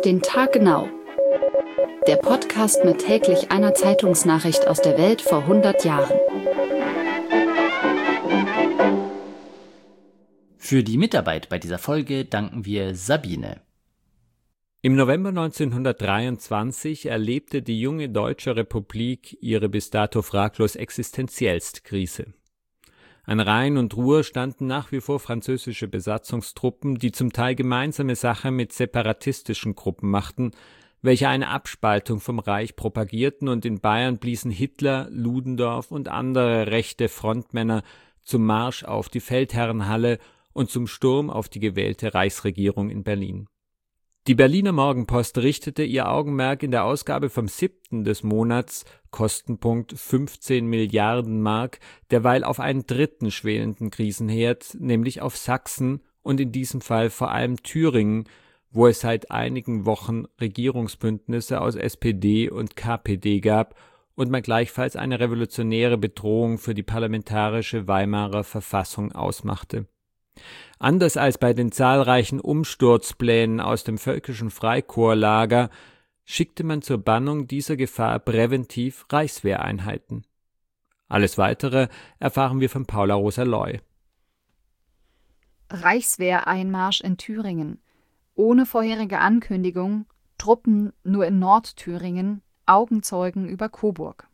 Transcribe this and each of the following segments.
Auf den Tag genau. Der Podcast mit täglich einer Zeitungsnachricht aus der Welt vor 100 Jahren. Für die Mitarbeit bei dieser Folge danken wir Sabine. Im November 1923 erlebte die junge Deutsche Republik ihre bis dato fraglos existenziellste Krise. An Rhein und Ruhr standen nach wie vor französische Besatzungstruppen, die zum Teil gemeinsame Sache mit separatistischen Gruppen machten, welche eine Abspaltung vom Reich propagierten, und in Bayern bliesen Hitler, Ludendorff und andere rechte Frontmänner zum Marsch auf die Feldherrenhalle und zum Sturm auf die gewählte Reichsregierung in Berlin. Die Berliner Morgenpost richtete ihr Augenmerk in der Ausgabe vom 7. des Monats, Kostenpunkt 15 Milliarden Mark, derweil auf einen dritten schwelenden Krisenherd, nämlich auf Sachsen und in diesem Fall vor allem Thüringen, wo es seit einigen Wochen Regierungsbündnisse aus SPD und KPD gab und man gleichfalls eine revolutionäre Bedrohung für die parlamentarische Weimarer Verfassung ausmachte. Anders als bei den zahlreichen Umsturzplänen aus dem völkischen Freikorpslager schickte man zur Bannung dieser Gefahr präventiv Reichswehreinheiten. Alles Weitere erfahren wir von Paula Rosa-Loy. Reichswehreinmarsch in Thüringen. Ohne vorherige Ankündigung, Truppen nur in Nordthüringen, Augenzeugen über Coburg.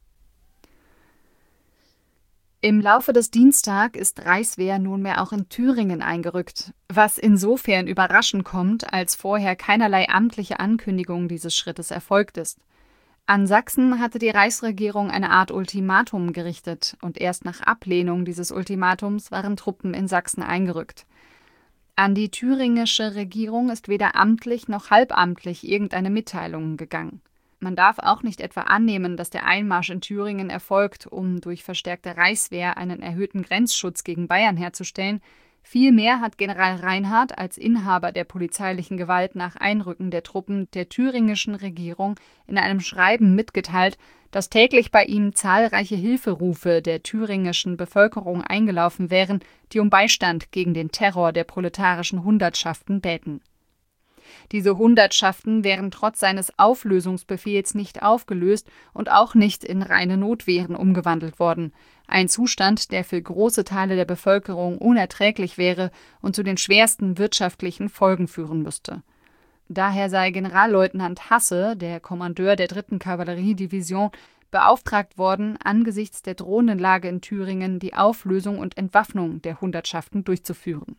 Im Laufe des Dienstags ist Reichswehr nunmehr auch in Thüringen eingerückt, was insofern überraschend kommt, als vorher keinerlei amtliche Ankündigung dieses Schrittes erfolgt ist. An Sachsen hatte die Reichsregierung eine Art Ultimatum gerichtet, und erst nach Ablehnung dieses Ultimatums waren Truppen in Sachsen eingerückt. An die thüringische Regierung ist weder amtlich noch halbamtlich irgendeine Mitteilung gegangen. Man darf auch nicht etwa annehmen, dass der Einmarsch in Thüringen erfolgt, um durch verstärkte Reichswehr einen erhöhten Grenzschutz gegen Bayern herzustellen. Vielmehr hat General Reinhardt als Inhaber der polizeilichen Gewalt nach Einrücken der Truppen der thüringischen Regierung in einem Schreiben mitgeteilt, dass täglich bei ihm zahlreiche Hilferufe der thüringischen Bevölkerung eingelaufen wären, die um Beistand gegen den Terror der proletarischen Hundertschaften bäten. Diese Hundertschaften wären trotz seines Auflösungsbefehls nicht aufgelöst und auch nicht in reine Notwehren umgewandelt worden. Ein Zustand, der für große Teile der Bevölkerung unerträglich wäre und zu den schwersten wirtschaftlichen Folgen führen müsste. Daher sei Generalleutnant Hasse, der Kommandeur der 3. Kavalleriedivision, beauftragt worden, angesichts der drohenden Lage in Thüringen die Auflösung und Entwaffnung der Hundertschaften durchzuführen.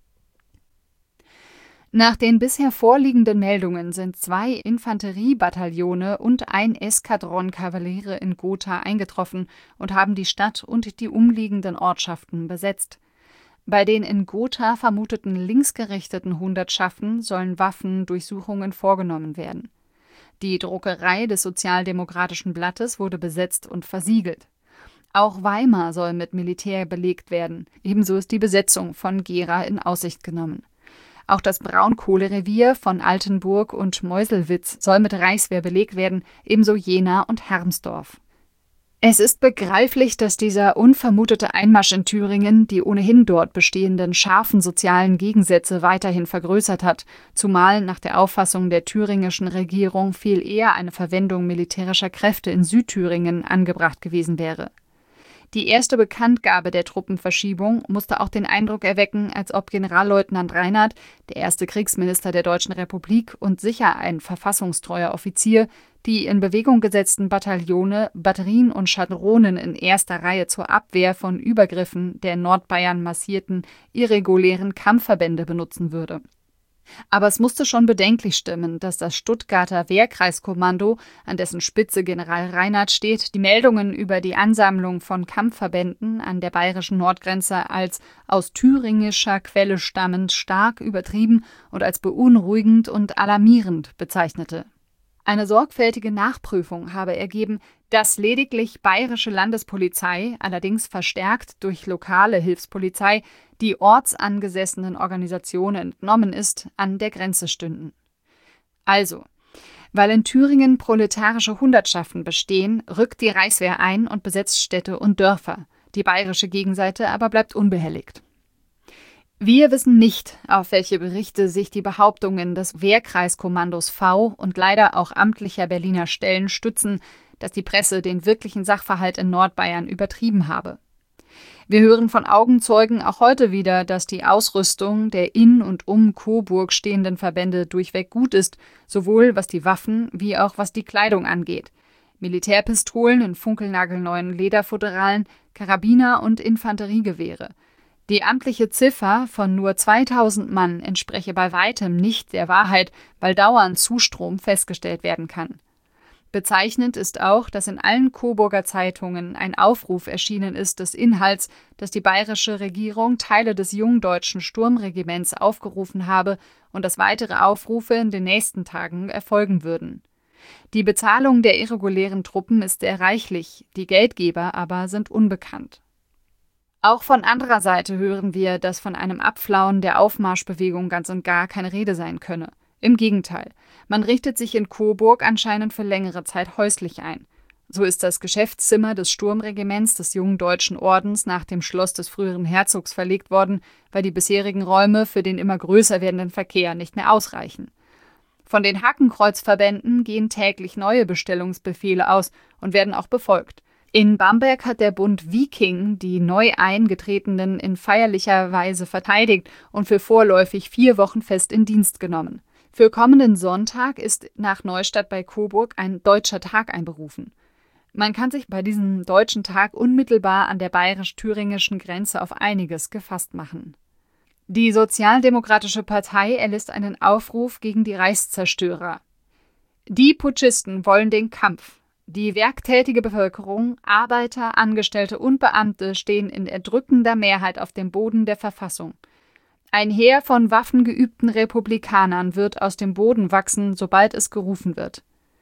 Nach den bisher vorliegenden Meldungen sind 2 Infanteriebataillone und ein Eskadron Kavaliere in Gotha eingetroffen und haben die Stadt und die umliegenden Ortschaften besetzt. Bei den in Gotha vermuteten linksgerichteten Hundertschaften sollen Waffendurchsuchungen vorgenommen werden. Die Druckerei des Sozialdemokratischen Blattes wurde besetzt und versiegelt. Auch Weimar soll mit Militär belegt werden, ebenso ist die Besetzung von Gera in Aussicht genommen. Auch das Braunkohlerevier von Altenburg und Meuselwitz soll mit Reichswehr belegt werden, ebenso Jena und Hermsdorf. Es ist begreiflich, dass dieser unvermutete Einmarsch in Thüringen die ohnehin dort bestehenden scharfen sozialen Gegensätze weiterhin vergrößert hat, zumal nach der Auffassung der thüringischen Regierung viel eher eine Verwendung militärischer Kräfte in Südthüringen angebracht gewesen wäre. Die erste Bekanntgabe der Truppenverschiebung musste auch den Eindruck erwecken, als ob Generalleutnant Reinhardt, der erste Kriegsminister der Deutschen Republik und sicher ein verfassungstreuer Offizier, die in Bewegung gesetzten Bataillone, Batterien und Schwadronen in erster Reihe zur Abwehr von Übergriffen der in Nordbayern massierten, irregulären Kampfverbände benutzen würde. Aber es musste schon bedenklich stimmen, dass das Stuttgarter Wehrkreiskommando, an dessen Spitze General Reinhardt steht, die Meldungen über die Ansammlung von Kampfverbänden an der bayerischen Nordgrenze als aus thüringischer Quelle stammend stark übertrieben und als beunruhigend und alarmierend bezeichnete. Eine sorgfältige Nachprüfung habe ergeben, dass lediglich bayerische Landespolizei, allerdings verstärkt durch lokale Hilfspolizei, die ortsangesessenen Organisationen entnommen ist, an der Grenze stünden. Also, weil in Thüringen proletarische Hundertschaften bestehen, rückt die Reichswehr ein und besetzt Städte und Dörfer. Die bayerische Gegenseite aber bleibt unbehelligt. Wir wissen nicht, auf welche Berichte sich die Behauptungen des Wehrkreiskommandos V und leider auch amtlicher Berliner Stellen stützen, dass die Presse den wirklichen Sachverhalt in Nordbayern übertrieben habe. Wir hören von Augenzeugen auch heute wieder, dass die Ausrüstung der in und um Coburg stehenden Verbände durchweg gut ist, sowohl was die Waffen wie auch was die Kleidung angeht. Militärpistolen in funkelnagelneuen Lederfutteralen, Karabiner und Infanteriegewehre. Die amtliche Ziffer von nur 2000 Mann entspreche bei weitem nicht der Wahrheit, weil dauernd Zustrom festgestellt werden kann. Bezeichnend ist auch, dass in allen Coburger Zeitungen ein Aufruf erschienen ist des Inhalts, dass die bayerische Regierung Teile des Jungdeutschen Sturmregiments aufgerufen habe und dass weitere Aufrufe in den nächsten Tagen erfolgen würden. Die Bezahlung der irregulären Truppen ist sehr reichlich, die Geldgeber aber sind unbekannt. Auch von anderer Seite hören wir, dass von einem Abflauen der Aufmarschbewegung ganz und gar keine Rede sein könne. Im Gegenteil, man richtet sich in Coburg anscheinend für längere Zeit häuslich ein. So ist das Geschäftszimmer des Sturmregiments des Jungen Deutschen Ordens nach dem Schloss des früheren Herzogs verlegt worden, weil die bisherigen Räume für den immer größer werdenden Verkehr nicht mehr ausreichen. Von den Hakenkreuzverbänden gehen täglich neue Bestellungsbefehle aus und werden auch befolgt. In Bamberg hat der Bund Viking die neu Eingetretenen in feierlicher Weise verteidigt und für vorläufig 4 Wochen fest in Dienst genommen. Für kommenden Sonntag ist nach Neustadt bei Coburg ein Deutscher Tag einberufen. Man kann sich bei diesem Deutschen Tag unmittelbar an der bayerisch-thüringischen Grenze auf einiges gefasst machen. Die Sozialdemokratische Partei erlässt einen Aufruf gegen die Reichszerstörer. Die Putschisten wollen den Kampf. Die werktätige Bevölkerung, Arbeiter, Angestellte und Beamte stehen in erdrückender Mehrheit auf dem Boden der Verfassung. Ein Heer von waffengeübten Republikanern wird aus dem Boden wachsen, sobald es gerufen wird.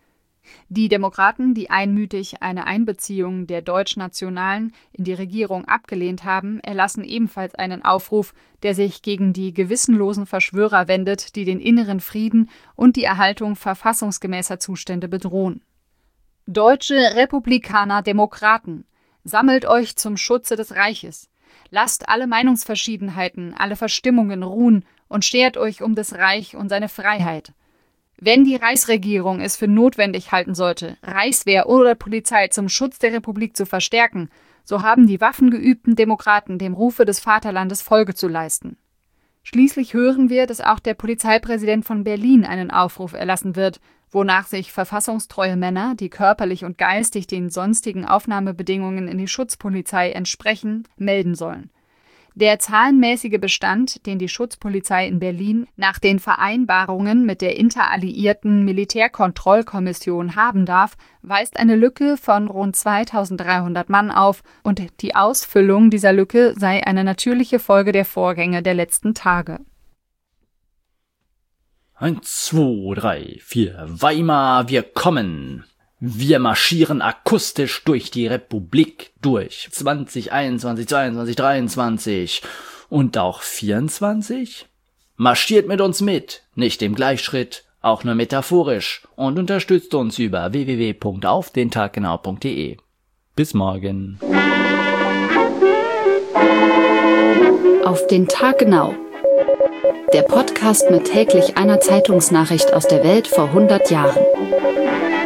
Die Demokraten, die einmütig eine Einbeziehung der Deutschnationalen in die Regierung abgelehnt haben, erlassen ebenfalls einen Aufruf, der sich gegen die gewissenlosen Verschwörer wendet, die den inneren Frieden und die Erhaltung verfassungsgemäßer Zustände bedrohen. Deutsche Republikaner, Demokraten, sammelt euch zum Schutze des Reiches. Lasst alle Meinungsverschiedenheiten, alle Verstimmungen ruhen und schert euch um das Reich und seine Freiheit. Wenn die Reichsregierung es für notwendig halten sollte, Reichswehr oder Polizei zum Schutz der Republik zu verstärken, so haben die waffengeübten Demokraten dem Rufe des Vaterlandes Folge zu leisten. Schließlich hören wir, dass auch der Polizeipräsident von Berlin einen Aufruf erlassen wird, wonach sich verfassungstreue Männer, die körperlich und geistig den sonstigen Aufnahmebedingungen in die Schutzpolizei entsprechen, melden sollen. Der zahlenmäßige Bestand, den die Schutzpolizei in Berlin nach den Vereinbarungen mit der interalliierten Militärkontrollkommission haben darf, weist eine Lücke von rund 2300 Mann auf und die Ausfüllung dieser Lücke sei eine natürliche Folge der Vorgänge der letzten Tage. 1, 2, 3, 4, Weimar, wir kommen. Wir marschieren akustisch durch die Republik durch. 2021, 22, 23 und auch 24. Marschiert mit uns mit, nicht im Gleichschritt, auch nur metaphorisch und unterstützt uns über www.aufdentaggenau.de. Bis morgen. Auf den Tag genau. Der Podcast mit täglich einer Zeitungsnachricht aus der Welt vor 100 Jahren.